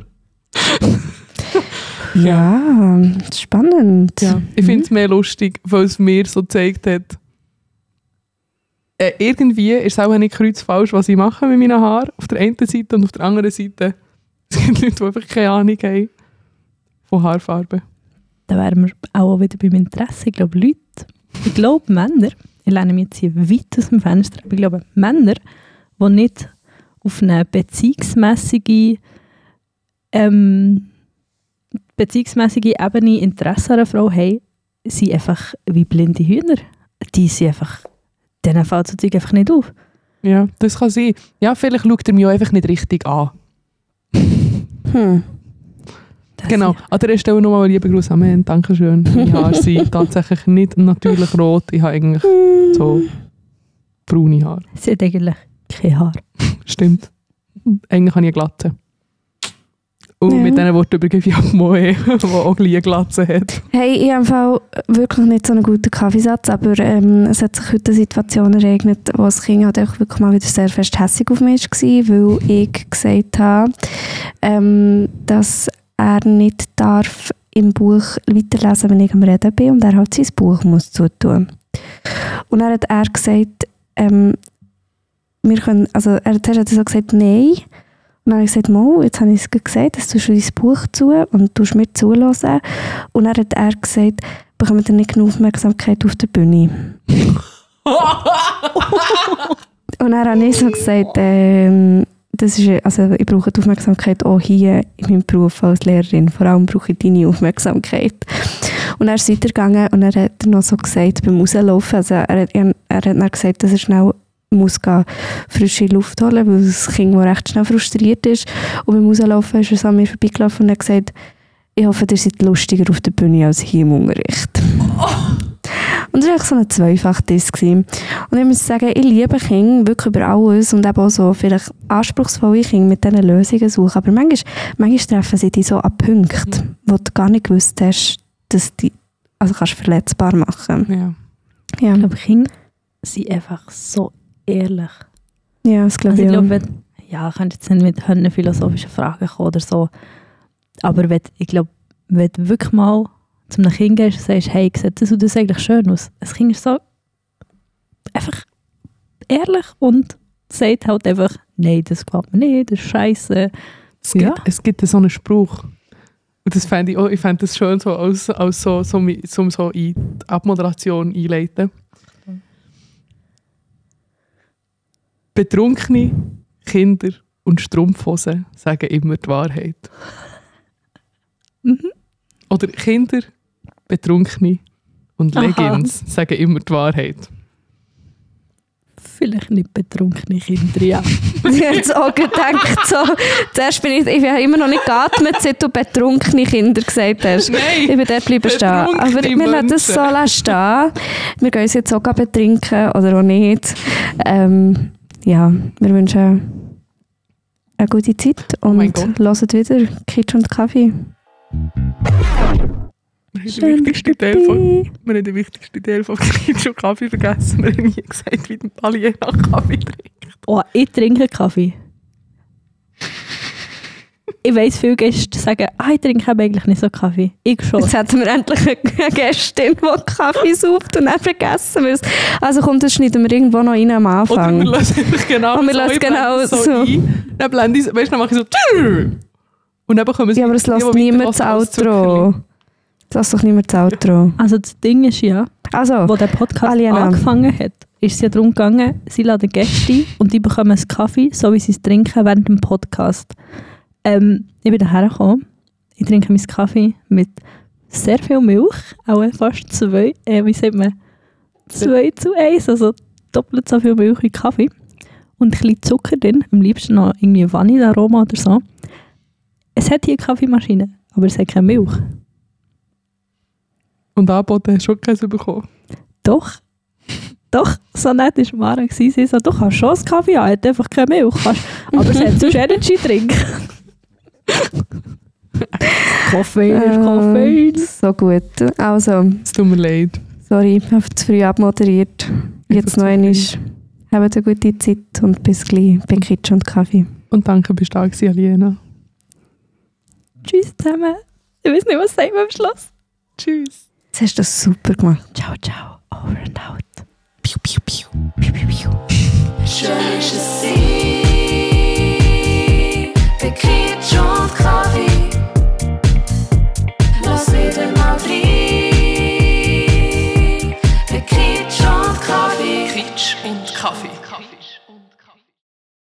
Ja, spannend. Ja, ich finde es mehr lustig, weil es mir so gezeigt hat, äh, irgendwie ist es auch nicht kreuzfalsch, was ich mache mit meinen Haaren. Auf der einen Seite und auf der anderen Seite. Es gibt Leute, die einfach keine Ahnung haben von Haarfarbe. Da wären wir auch wieder beim Interesse. Ich glaube, Leute, ich glaube Männer, ich ich lehne mich jetzt hier weit aus dem Fenster, aber ich glaube, Männer, die nicht auf eine beziehungsmässige, ähm, beziehungsmässige Ebene Interesse an einer Frau haben, sind einfach wie blinde Hühner. Die sind einfach, denen fällt so Zeug einfach nicht auf. Ja, das kann sein. Ja, vielleicht schaut er mich auch einfach nicht richtig an. Hm. Das Genau. sind- An der Stelle nochmal einen lieben Gruß an mich. Dankeschön. Meine Haare sind tatsächlich nicht natürlich rot. Ich habe eigentlich so braune Haare. Sie hat eigentlich kein Haar. Stimmt. Eigentlich habe ich eine Glatze. Und Ja. mit diesen Worten übergebe ich ab Moe, die auch gleich eine Glatze hat. Hey, ich habe im Fall wirklich nicht so einen guten Kaffeesatz, aber ähm, es hat sich heute eine Situation ereignet, wo das Kind halt auch wirklich mal wieder sehr fest hässig auf mich war, weil ich gesagt habe, ähm, dass er nicht darf im Buch weiterlesen, wenn ich am Reden bin und er halt sein Buch muss zutun. Und dann hat er gesagt, ähm, wir können, also er hat zuerst so gesagt, nein. Und dann habe ich gesagt, Mo, jetzt habe ich es gesagt, dass du schon dein Buch zu und du mir zuhören. Und dann hat er gesagt, bekommen wir nicht genug Aufmerksamkeit auf der Bühne. Und dann habe ich so gesagt, ähm, das ist, also ich brauche die Aufmerksamkeit auch hier in meinem Beruf als Lehrerin. Vor allem brauche ich deine Aufmerksamkeit. Und er ist weitergegangen und er hat noch so gesagt, beim Rauslaufen, also er, hat- er, er hat dann gesagt, dass er schnell muss gehen, frische Luft holen, weil das Kind auch recht schnell frustriert ist. Und beim Rauslaufen ist er so an mir vorbeigelaufen und hat gesagt, ich hoffe, ihr seid lustiger auf der Bühne als hier im Unterricht. Und das war eigentlich so ein Zweifach-Diss gewesen. Und ich muss sagen, ich liebe Kinder wirklich über alles und eben auch so vielleicht anspruchsvolle Kinder mit diesen Lösungen suchen. Aber manchmal, manchmal treffen sie dich so an Punkten, wo du gar nicht gewusst hast, dass die also kannst verletzbar machen. Ja. Ja, Ich glaube, Kinder sind einfach so ehrlich. ja das glaube Also ich ich auch. glaube, wenn, ja, ich könnte jetzt nicht mit Hörner philosophischen Fragen kommen oder so, aber wenn, ich glaube, wenn du wirklich mal zu einem Kind gehst und sagst, hey, sieht das und das eigentlich schön aus? Ein Kind ist so einfach ehrlich und sagt halt einfach, nein, das gefällt mir nicht, das ist scheisse. Es, Ja. gibt, es gibt so einen Spruch. Und das fände ich auch, ich fände das schön, so, als, als so, so, mi- so, so in die Abmoderation einleiten. Betrunkene Kinder und Strumpfhosen sagen immer die Wahrheit. Mhm. Oder Kinder, Betrunkene und Aha. Leggings sagen immer die Wahrheit. Vielleicht nicht betrunkene Kinder, ja. Ich habe jetzt auch gedacht, so, zuerst bin ich, ich habe immer noch nicht geatmet, seit du betrunkene Kinder gesagt hast. Nein! Ich bin dort bleiben stehen. Betrunkene Aber wir lassen das so Menschen. lassen stehen. Wir gehen uns jetzt auch betrinken oder auch nicht. Ähm, ja, wir wünschen eine gute Zeit Oh und mein Gott. hören wieder Kitsch und Kaffee. Wir haben den wichtigsten Teil von, wir haben den wichtigsten Teil von Kitsch und Kaffee vergessen. Wir haben nie gesagt, wie die Aliena Kaffee trinkt. Oh, ich trinke Kaffee. Ich weiss, viele Gäste sagen, ah, ich trinke aber eigentlich nicht so Kaffee. Ich schon. Jetzt hätten wir endlich eine Gästin, die Kaffee sauft und dann vergessen wir es. Also kommt, das schneiden wir irgendwo noch rein am Oder Anfang. wir lassen einfach genau Und wir so, lassen ich blende genau es so, so. ein. Dann blende ich es, weißt du, dann mache ich so «Tschüss». Und dann bekommen sie Ja, aber es die, lässt die niemand das weiterhören, als Outro. Es lässt doch niemand das Outro. Also das Ding ist ja, Also, wo der Podcast Aliena. angefangen hat, ist es ja darum gegangen, sie laden Gäste ein und die bekommen einen Kaffee, so wie sie es trinken während dem Podcast. Ähm, ich bin daher gekommen. Ich trinke meinen Kaffee mit sehr viel Milch, auch fast zwei, äh, wie sagt man, zwei zu eins, also doppelt so viel Milch wie Kaffee. Und ein bisschen Zucker drin, am liebsten noch irgendwie Vanillearoma oder so. Es hat hier eine Kaffeemaschine, aber es hat keine Milch. Und angeboten hast du schon keins bekommen. Doch, doch, so nett war Mara. Sie so, du kannst schon einen Kaffee haben, hat einfach keine Milch. Kannst, aber sie hat sonst Energy trinken. Koffein ist Koffein. Äh, so gut. Also, Es tut mir leid. sorry, ich habe zu früh abmoderiert. Jetzt noch einmal. Habt eine gute Zeit und bis gleich bei Kitsch und Kaffee. Und danke, bist du da gewesen, Aliena. Tschüss zusammen. Ich weiß nicht, was sagen wir am Schluss. Tschüss. Jetzt hast du das super gemacht. Ciao, ciao. Over and out. Piu, piu, piu. Piu, piu, piu. Schön ist es sein.